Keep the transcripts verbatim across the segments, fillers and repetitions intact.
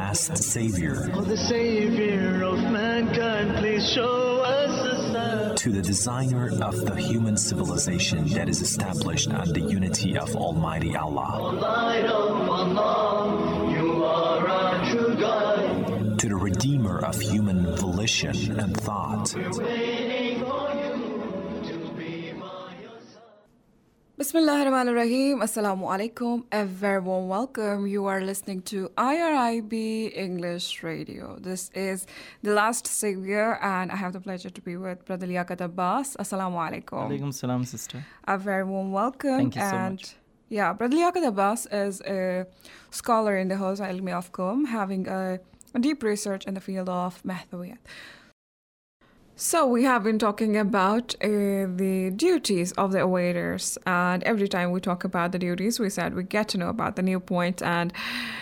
last Savior. O the Savior of mankind, please show us a sign. To the designer of the human civilization that is established on the unity of Almighty Allah. O light of Allah, you are our true guide. To the redeemer of human volition and thought. We're waiting for you to be by your side. Bismillahirrahmanirrahim. Assalamu alaikum. A very warm welcome. You are listening to I R I B English Radio. This is The Last Savior, and I have the pleasure to be with Brother Liaquat Abbas. Assalamu alaikum. Alaikum salam, sister. A very warm welcome. Thank you so and much. Yeah, Brother Liaquat Abbas is a scholar in the Hawza Ilmi of Qom, having a, a deep research in the field of Mathawiyat. So we have been talking about uh, the duties of the awaiters, and every time we talk about the duties, we said we get to know about the new point, and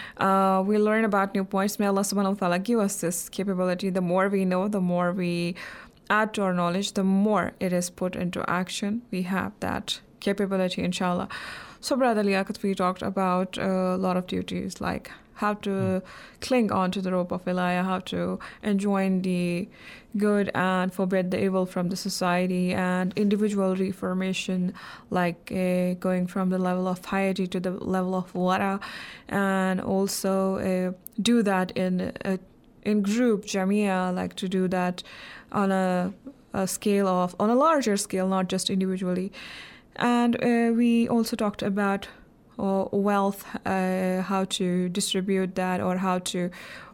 uh, we learn about new points. May Allah subhanahu wa ta'ala give us this capability. The more we know, the more we add to our knowledge, the more it is put into action. We have that capability, inshallah. So, Brother Liaquat, we talked about a lot of duties, like how to mm. cling on to the rope of wilayah, how to enjoin the good and forbid the evil from the society, and individual reformation, like uh, going from the level of piety to the level of wara, and also uh, do that in a, in group, jamia, like to do that on a, a scale of, on a larger scale, not just individually. And uh, we also talked about uh, wealth, uh, how to distribute that, or how to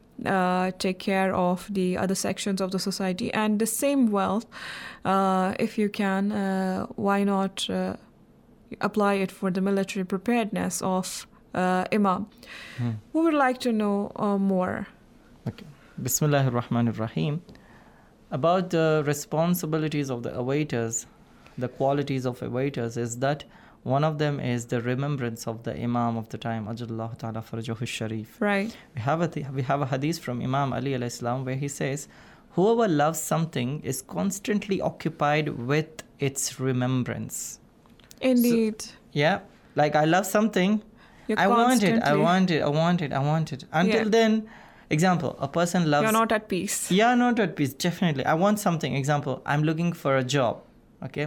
uh, take care of the other sections of the society. And the same wealth, uh, if you can, uh, why not uh, apply it for the military preparedness of uh, Imam? Hmm. We would like to know uh, more. Okay. Bismillahir Rahmanir Rahim. About the responsibilities of the awaiters, the qualities of awaiters is that one of them is the remembrance of the Imam of the time, Ajallahu Ta'ala Farajahu Sharif. Right. We have a th- we have a hadith from Imam Ali alayhi salam where he says, whoever loves something is constantly occupied with its remembrance. Indeed. So, yeah. Like I love something, You're I want it, I constantly- want it, I want it, I want it. Until Yeah. then, example, a person loves... You're not at peace. Yeah, not at peace, definitely. I want something. Example, I'm looking for a job, okay?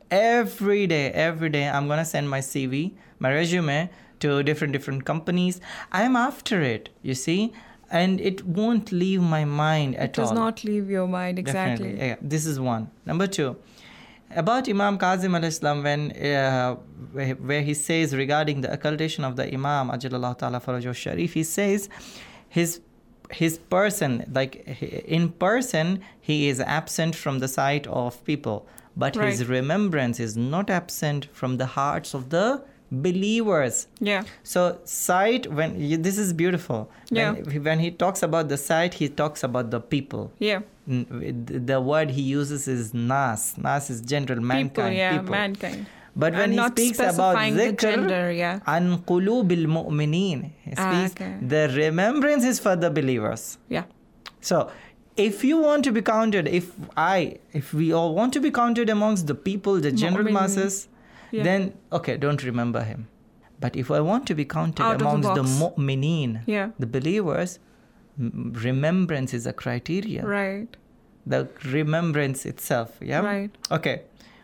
Every day, every day, I'm going to send my C V, my resume to different, different companies. I'm after it, you see? And it won't leave my mind at It does all. not leave your mind, exactly. Definitely. Yeah, this is one. Number two, about Imam Kazim alayhi salam, when uh, where, where he says regarding the occultation of the Imam Ajalallahu Ta'ala Farajahu Sharif, he says his his person, like in person, he is absent from the sight of people, but Right. his remembrance is not absent from the hearts of the believers. Yeah. So sight, when you, this is beautiful. Yeah. When, he- when he talks about the sight, he talks about the people. Yeah. N- The word he uses is nas. Nas is general, mankind. People, yeah, people. mankind. But when And he not speaks about specifying the dhikr, gender, yeah. an qulubil mu'minin, he Ah, speaks, okay. the remembrance is for the believers. Yeah. So, if you want to be counted, if I, if we all want to be counted amongst the people, the general Mu'min. masses, Yeah. then, okay, don't remember him. But if I want to be counted Out of the amongst the, box. mu'mineen, Yeah. the believers, m- remembrance is a criteria. Right. The remembrance itself, yeah? Right. Okay.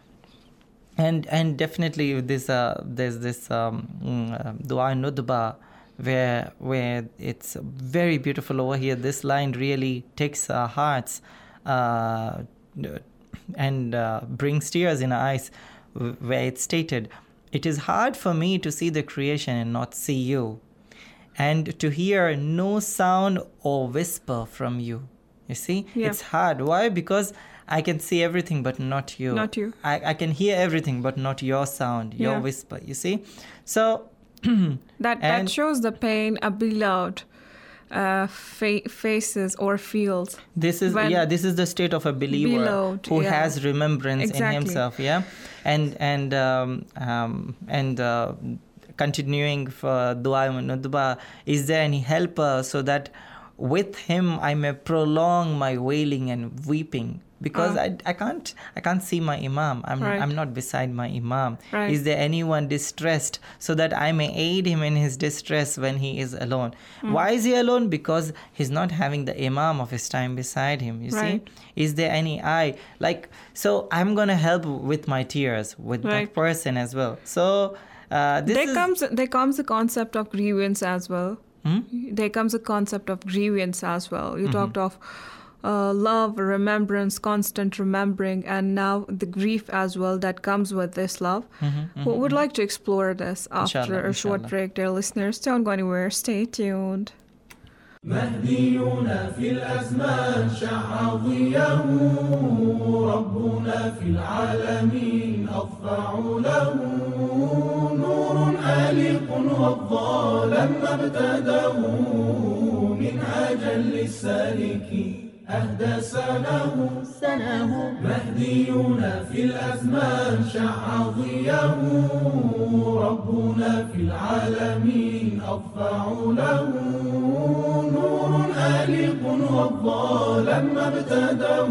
And and definitely this uh, there's this um, mm, uh, Dua Nudba where where it's very beautiful over here. This line really takes our hearts uh, and uh, brings tears in our eyes, where it's stated, "It is hard for me to see the creation and not see you, and to hear no sound or whisper from you." You see, Yeah. it's hard. Why? Because I can see everything, but not you. Not you. I, I can hear everything, but not your sound, your Yeah. whisper. You see? So, That that And- shows the pain a beloved uh, fa- faces or feels. this is, When- yeah, this is the state of a believer Beloved, who yeah. has remembrance Exactly. in himself. Yeah. And, and, um, um, and, uh, continuing for Dua Nudba, is there any helper so that with him I may prolong my wailing and weeping. Because Uh. I, I can't I can't see my Imam. I'm Right. I'm not beside my Imam. Right. Is there anyone distressed so that I may aid him in his distress when he is alone? Mm. Why is he alone? Because he's not having the Imam of his time beside him. You Right. see? Is there any eye? Like, so I'm gonna help with my tears with Right. that person as well. So uh, this There is comes there comes the concept of grievance as well. Hmm? There comes a concept of grievance as well. You Mhm. talked of uh, love, remembrance, constant remembering, and now the grief as well that comes with this love. Mhm, We mhm, would mhm. like to explore this after Inshallah, a short inshallah. break, dear listeners. Don't go anywhere. Stay tuned. مهدينا في الأزمان شع ضياه ربنا في العالمين أضفع له نور آلق وضى لما ابتداه منهاجا للسالكين أهدى سناه سناه مهدينا في الأزمان شع ضياه ربنا في العالمين أضفع له نور آلق وضى لما ابتداه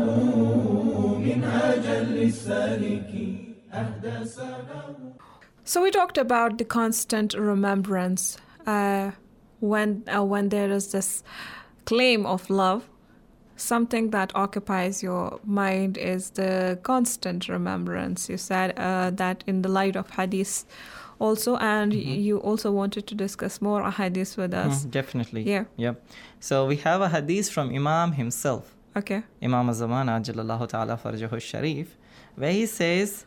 منهاجا للسالكين أهدى سناه. So we talked about the constant remembrance uh, when uh, when there is this claim of love. Something that occupies your mind is the constant remembrance. You said uh, that in the light of hadith also, and Mhm. you also wanted to discuss more hadith with us. Mm, definitely. Yeah. Yep. So we have a hadith from Imam himself, Okay. Imam Az-Zaman Ajalallahu Ta'ala Farjahu Sharif, where he says,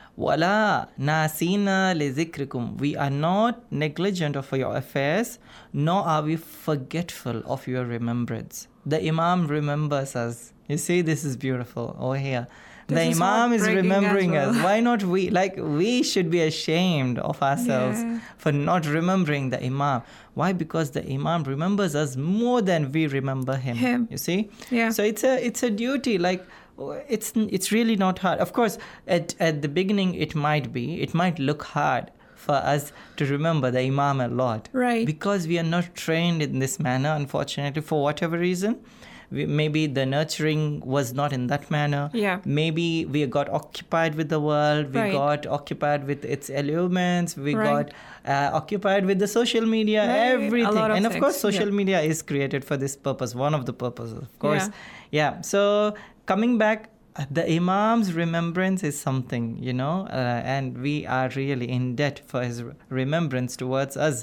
Wala nasina li zikrikum. We are not negligent of your affairs, nor are we forgetful of your remembrance. The Imam remembers us. You see, this is beautiful over here. This the is Imam is heartbreaking as remembering well. us. Why not we? Like, we should be ashamed of ourselves Yeah. for not remembering the Imam. Why? Because the Imam remembers us more than we remember him. Him. You see? Yeah. So it's a it's a duty. Like, it's it's really not hard. Of course, at at the beginning it might be. It might look hard for us to remember the Imam a lot. Right. Because we are not trained in this manner, unfortunately, for whatever reason. We, maybe the nurturing was not in that manner. Yeah. Maybe we got occupied with the world. We Right. got occupied with its elements. We Right. got uh, occupied with the social media, Right. A everything. lot of And of course, things, social yeah. media is created for this purpose. One of the purposes, of course. Yeah. Yeah. So coming back, uh, the Imam's remembrance is something, you know, uh, and we are really in debt for his re- remembrance towards us.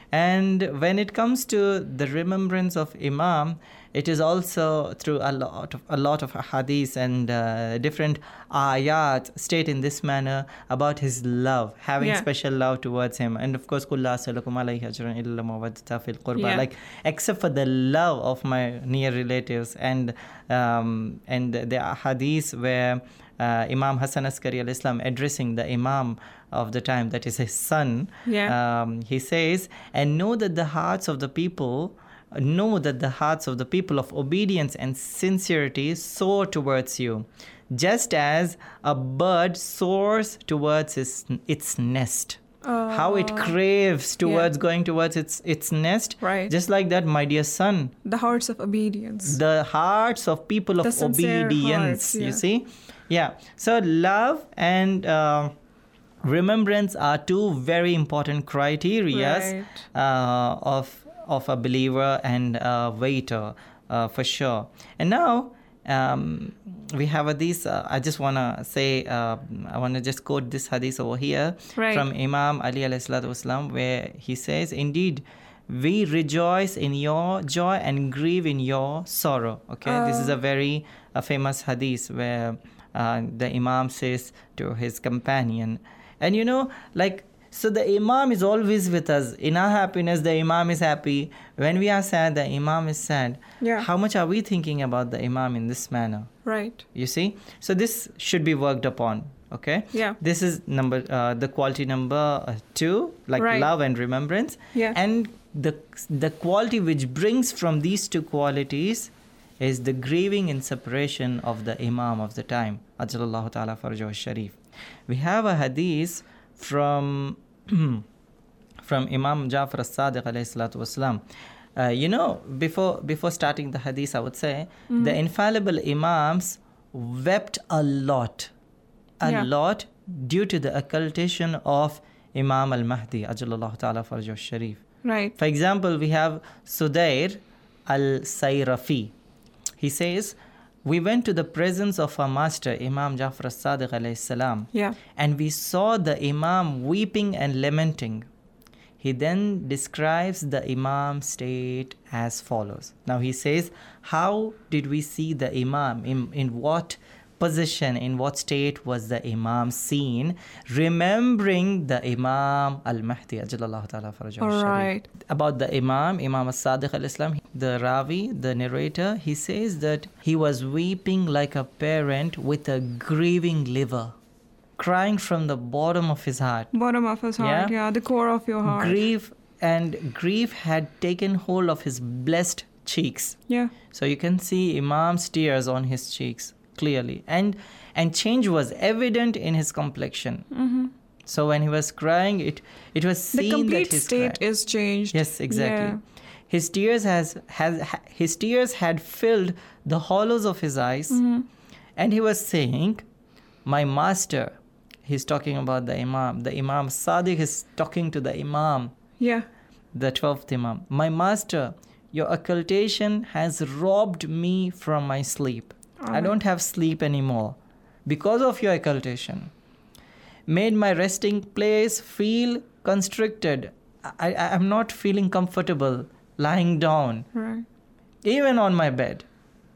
And when it comes to the remembrance of Imam, it is also through a lot of a lot of hadiths and uh, different ayat state in this manner about his love, having Yeah. special love towards him. And of course, kulla asalakum alayhi ajran illa mawaddata fil qurba. Yeah. Like, except for the love of my near relatives. And um, and the hadith where uh, Imam Hassan Askari al-Islam addressing the Imam of the time, that is his son, Yeah. um, he says, and know that the hearts of the people know that the hearts of the people of obedience and sincerity soar towards you, just as a bird soars towards its, its nest. How it Uh, craves towards going towards its its nest. Right. Just like that, my dear son, The hearts of obedience. the hearts of people of The sincere obedience. hearts, yeah. You see? Yeah. So love and uh, remembrance are two very important criteria Right. uh, of of a believer and a waiter, uh, for sure. And now um, we have a, this. Uh, I just wanna say, uh, I wanna just quote this hadith over here Right. from Imam Ali alayhi salatu wasalam, where he says, "Indeed, we rejoice in your joy and grieve in your sorrow." Okay, this is a very uh, famous hadith where uh, the Imam says to his companion, and you know, like. So the Imam is always with us. In our happiness, the Imam is happy. When we are sad, the Imam is sad. Yeah. How much are we thinking about the Imam in this manner? Right. You see? So this should be worked upon. Okay? Yeah. This is number uh, the quality number uh, two, like Right. love and remembrance. Yeah. And the the quality which brings from these two qualities is the grieving and separation of the Imam of the time. Ajalallahu ta'ala farjahu sharif. We have a hadith from from Imam Ja'far as-Sadiq alayhi salatu wasalam, Uh, you know, before before starting the hadith, I would say the infallible imams wept a lot, a Yeah. lot due to the occultation of Imam al-Mahdi, Ajalallahu Ta'ala Farjahu Sharif. Right. For example, we have Sudair al-Sayrafi. He says, we went to the presence of our master, Imam Jafar as-Sadiq alayhi salam, Yeah. and we saw the Imam weeping and lamenting. He then describes the Imam's state as follows. Now he says, how did we see the Imam? In, in what position, in what state was the Imam seen? Remembering the Imam al-Mahdi, Ajalallahu Ta'ala Farajahu All Sharif. right. About the Imam, Imam as-Sadiq al-Islam, the Ravi, the narrator, he says that he was weeping like a parent with a grieving liver, crying from the bottom of his heart. Bottom of his heart. Yeah. Yeah. The core of your heart. Grief and grief had taken hold of his blessed cheeks. Yeah. So you can see Imam's tears on his cheeks clearly. And and change was evident in his complexion. Mm-hmm. So when he was crying, it, it was The seen complete that his state cry- is changed. Yes, exactly. Yeah. His tears has, has ha- his tears had filled the hollows of his eyes, Mm-hmm. and he was saying, "My master." He's talking about the Imam. The Imam Sadiq is talking to the Imam, Yeah. the twelfth Imam. "My master, your occultation has robbed me from my sleep. I Alright. don't have sleep anymore because of your occultation. Made my resting place feel constricted. I, I am not feeling comfortable lying down, Right. even on my bed,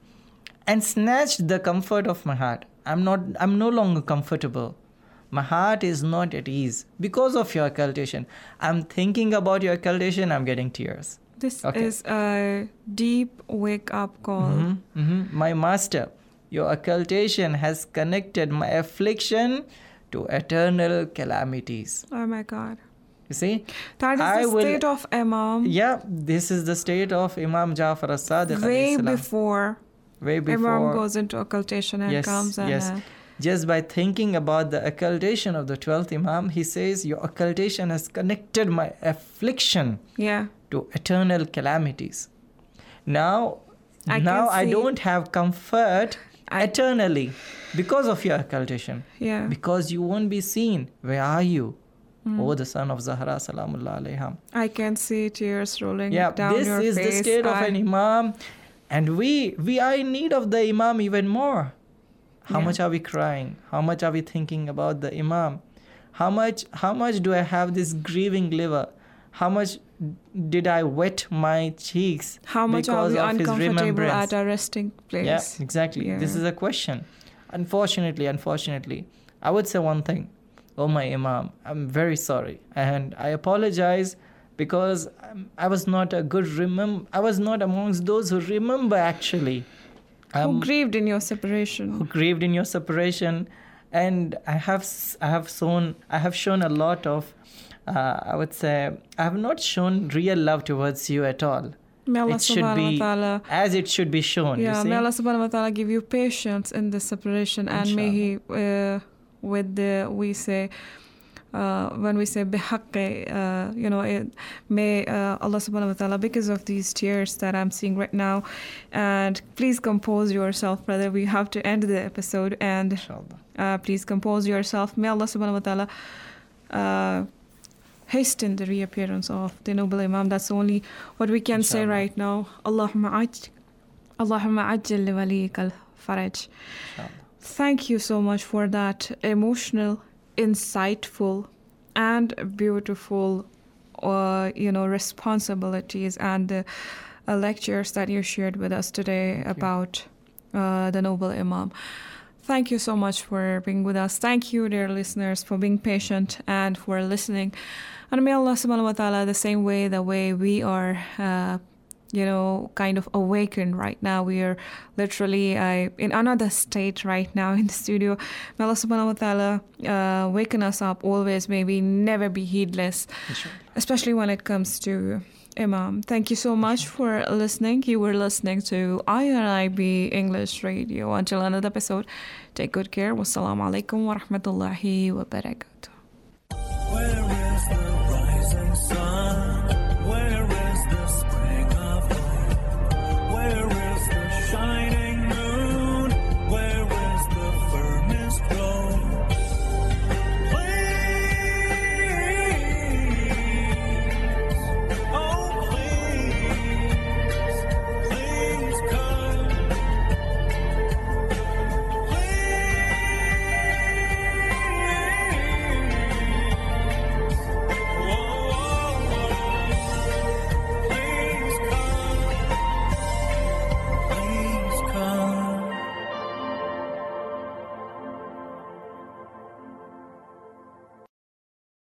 and snatched the comfort of my heart. I'm not. I'm no longer comfortable. My heart is not at ease because of your occultation. I'm thinking about your occultation. I'm getting tears." This Okay. is a deep wake up call. Mhm, mhm. "My master, your occultation has connected my affliction to eternal calamities." Oh my God. You see? That is I the will- state of Imam Yeah, this is the state of Imam Jafar as-Sadiq. way alayhi salam. before, Way before. Imam goes into occultation and yes, comes and yes. uh, Just by thinking about the occultation of the twelfth Imam, he says, your occultation has connected my affliction yeah. to eternal calamities. Now, I now can I see- don't have comfort I- eternally because of your occultation. Yeah. Because you won't be seen. Where are you? Oh, the son of Zahra, salamullah alayha. I can see tears rolling Yeah, down this your is face. the state of I- an Imam. And we, we are in need of the Imam even more. How Yeah. much are we crying? How much are we thinking about the Imam? How much how much do I have this grieving liver? How much did I wet my cheeks How much are because we of his uncomfortable remembrance? at a resting place? Yeah, exactly. Yeah. This is a question. Unfortunately, unfortunately, I would say one thing. Oh, my Imam, I'm very sorry. And I apologize because um, I was not a good remember. I was not amongst those who remember actually. Who Um, grieved in your separation? who grieved in your separation, and I have s- I have shown I have shown a lot of uh, I would say I have not shown real love towards you at all. May Allah It should subhanahu be wa ta'ala, as it should be shown. yeah, you see? may Allah subhanahu wa ta'ala give you patience in the separation, and may He, uh, with the, we say, uh, when we say bihaqqi, uh, you know, it, may uh, Allah subhanahu wa ta'ala, because of these tears that I'm seeing right now, and please compose yourself, brother. We have to end the episode, and Inshallah. uh, please compose yourself. May Allah subhanahu wa ta'ala uh, hasten the reappearance of the noble Imam. That's only what we can say Inshallah. right now. Allahumma aj- Allahumma ajjal li waliyika al-faraj. Inshallah. Thank you so much for that emotional, insightful, and beautiful, uh, you know, responsibilities and the uh, lectures that you shared with us today about uh, the noble Imam. Thank you so much for being with us. Thank you, dear listeners, for being patient and for listening. And may Allah subhanahu wa ta'ala, the same way, the way we are, uh, you know, kind of awakened right now. We are literally uh, in another state right now in the studio. May Allah subhanahu wa ta'ala uh, waken us up always. May we never be heedless, Inshallah. especially when it comes to Imam. Thank you so much for listening. You were listening to I R I B English Radio. Until another episode, take good care. Wassalamu alaikum wa rahmatullahi wa barakatuh. Where